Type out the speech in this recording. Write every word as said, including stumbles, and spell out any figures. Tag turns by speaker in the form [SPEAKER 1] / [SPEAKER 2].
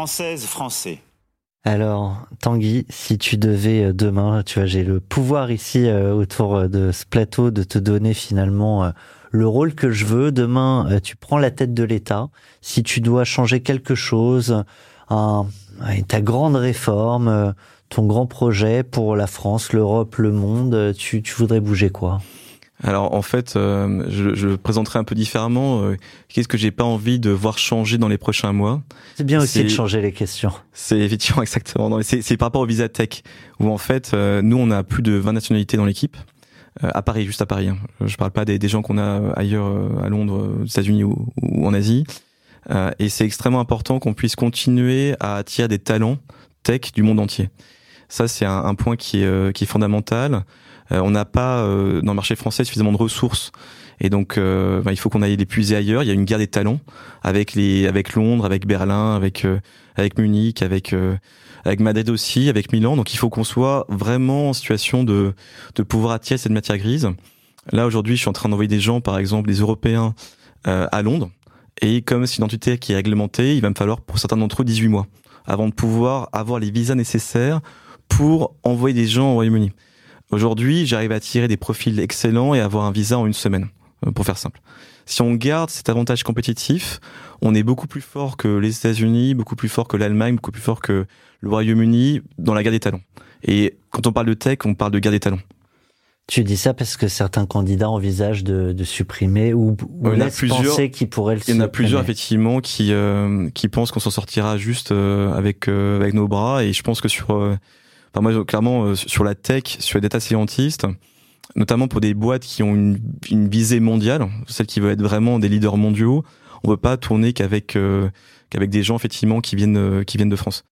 [SPEAKER 1] Françaises, Français.
[SPEAKER 2] Alors, Tanguy, si tu devais euh, demain, tu vois, j'ai le pouvoir ici euh, autour de ce plateau de te donner finalement euh, le rôle que je veux. Demain, euh, tu prends la tête de l'État. Si tu dois changer quelque chose, un, ta grande réforme, euh, ton grand projet pour la France, l'Europe, le monde, euh, tu, tu voudrais bouger quoi ?
[SPEAKER 3] Alors en fait, euh, je, je présenterai un peu différemment. Euh, qu'est-ce que j'ai pas envie de voir changer dans les prochains mois ?
[SPEAKER 2] C'est bien aussi
[SPEAKER 3] c'est,
[SPEAKER 2] de changer les questions.
[SPEAKER 3] C'est effectivement exactement. Non, c'est, c'est par rapport au visa tech où en fait, euh, nous on a plus de vingt nationalités dans l'équipe euh, à Paris, juste à Paris. Hein. Je parle pas des, des gens qu'on a ailleurs, euh, à Londres, aux États-Unis ou, ou en Asie. Euh, et c'est extrêmement important qu'on puisse continuer à attirer des talents tech du monde entier. Ça c'est un, un point qui est, euh, qui est fondamental. Euh, on n'a pas euh, dans le marché français suffisamment de ressources et donc euh, bah, il faut qu'on aille les puiser ailleurs. Il y a une guerre des talents avec les avec Londres, avec Berlin, avec euh, avec Munich, avec euh, avec Madrid aussi, avec Milan. Donc il faut qu'on soit vraiment en situation de de pouvoir attirer cette matière grise. Là aujourd'hui, je suis en train d'envoyer des gens, par exemple des Européens euh, à Londres et comme c'est une entité qui est réglementée, il va me falloir pour certains d'entre eux dix-huit mois avant de pouvoir avoir les visas nécessaires pour envoyer des gens au Royaume-Uni. Aujourd'hui, j'arrive à tirer des profils excellents et avoir un visa en une semaine, pour faire simple. Si on garde cet avantage compétitif, on est beaucoup plus fort que les États-Unis, beaucoup plus fort que l'Allemagne, beaucoup plus fort que le Royaume-Uni dans la guerre des talents. Et quand on parle de tech, on parle de guerre des talents.
[SPEAKER 2] Tu dis ça parce que certains candidats envisagent de, de supprimer ou, ou
[SPEAKER 3] il y en a
[SPEAKER 2] laissent
[SPEAKER 3] plusieurs,
[SPEAKER 2] penser qu'ils pourraient le supprimer.
[SPEAKER 3] Il y en a plusieurs effectivement qui euh, qui pensent qu'on s'en sortira juste euh, avec euh, avec nos bras. Et je pense que sur euh, Enfin, moi, clairement, euh, sur la tech, sur les data scientists, notamment pour des boîtes qui ont une, une visée mondiale, celles qui veulent être vraiment des leaders mondiaux, on ne peut pas tourner qu'avec euh, qu'avec des gens effectivement qui viennent euh, qui viennent de France.